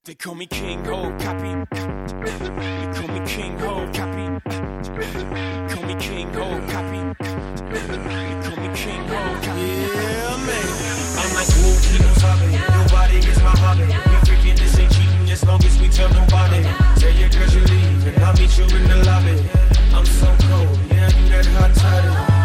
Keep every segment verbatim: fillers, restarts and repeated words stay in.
They call me King Ho, copy. They call me King Ho, copy. They call me King Ho, copy. They call me King Ho, copy. Yeah, man. I'm like, who keeps hopping? Nobody gets my hobby. We freaking this ain't cheating as long as we tell nobody. Tell your girls you leave and I'll meet you in the lobby. I'm so cold, yeah, I do that hot toddy.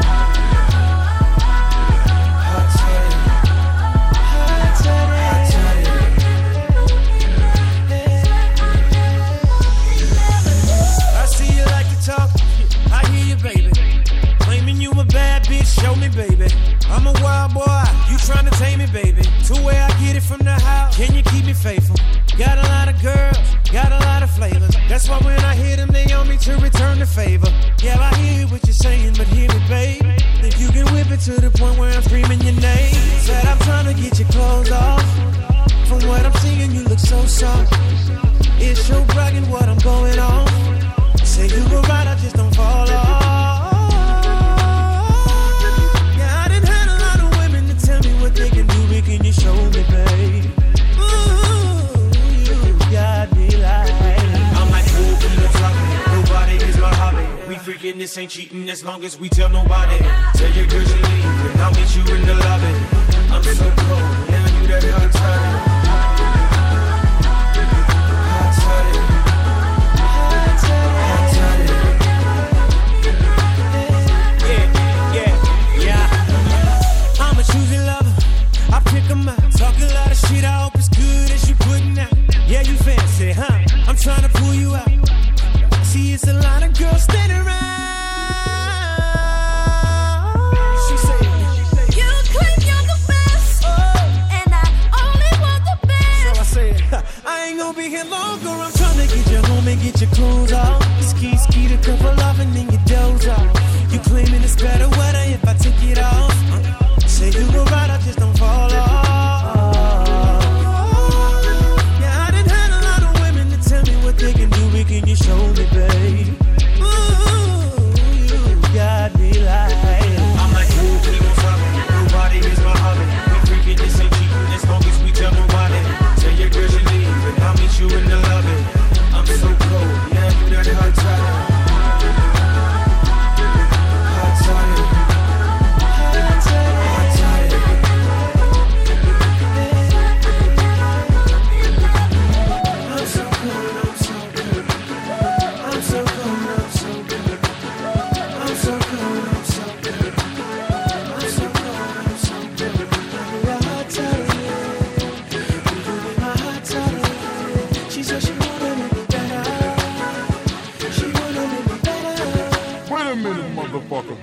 Show me, baby. I'm a wild boy. You tryna tame me, baby. To where I get it from the house. Can you keep me faithful? Got a lot of girls, got a lot of flavors. That's why when I hit them, they on me to return the favor. Yeah, I hear what you're saying, but hear me, babe. Think you can whip it to the point where I'm screaming your name. Said I'm tryna get your clothes off. From what I'm seeing, you look so soft. It's your bragging what I'm going on. Say you were right, I just don't fall off. They can do it, can you show me, babe? Ooh, you got me like I'm like, who keeps hopping? Nobody is my hobby. We freaking this ain't cheating as long as we tell nobody. Tell your girls you leave and I'll meet you in the lobby. I'm so cold, now you that hot toddy. Talk a lot of shit, I hope it's good as you putting out. Yeah, you fancy, huh? I'm trying to pull you out. See, it's a lot of girls standing around. She said, you claim you're the best, oh, and I only want the best. So I said, I ain't gonna be here longer. I'm trying to get you home and get your clothes off. Ski, ski, the couple off and then you doze off. You claiming it's better weather if I take it off. Uh, say you were right, I just don't fall off. They can do it, can you show me, babe? Ooh, you got me like I'm like, who keeps hopping? Nobody is my hobby. We freaking this ain't cheating as long as we tell nobody. Tell your girls you leave and I'll meet you in the lobby. I'm so cold, yeah, I do that hot toddy. Hot toddy. Hot toddy. I'm so cold. I'm so cold, I'm so good. I'm so cold, I'm so good. I'm so cold, I'm so good. You're hot toddy. You do me my hot toddy. She said she wanted me better. She wanted me better. Wait a minute, motherfucker.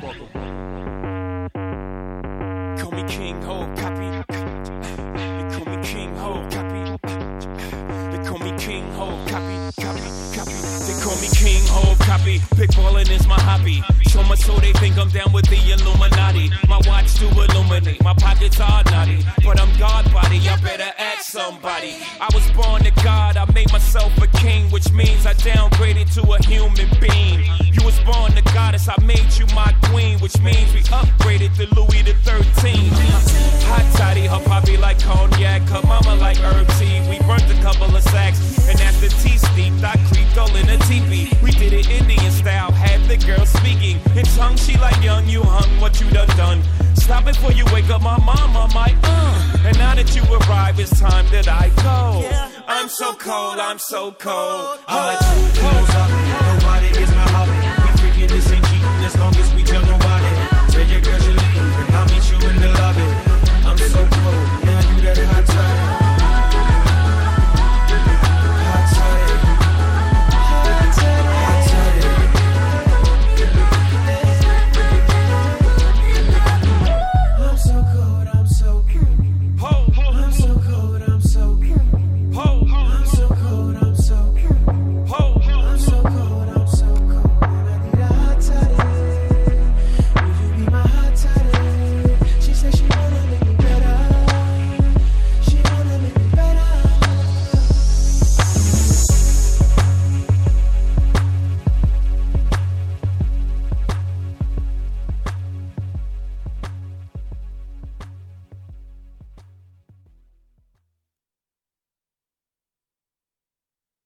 Call me King Ho, copy. They call me King Ho, copy. They call me King Ho, copy, copy, copy. They call me King Ho, copy. Pickballing is my hobby. So much so they think I'm down with the Illuminati. My watch to illuminate, my pockets are naughty. But I'm God body, I better ask somebody. I was born to God, I made myself a king, which means I downgraded to a human being. You was born to goddess, I made you my queen, which means we upgraded to Louis the thirteenth. Hot toddy, her poppy like cognac, her mama like herb tea. We burnt a couple of sacks, and after tea steeped, I creeped all in a teepee. We did it Indian style, had the girl speaking in tongue. She like young, you hung, what you done done. Stop before you wake up my mama, my uh. And now that you arrive, it's time that I go. I'm so cold, I'm so cold. I'm like, who knows up? Nobody is my hobby.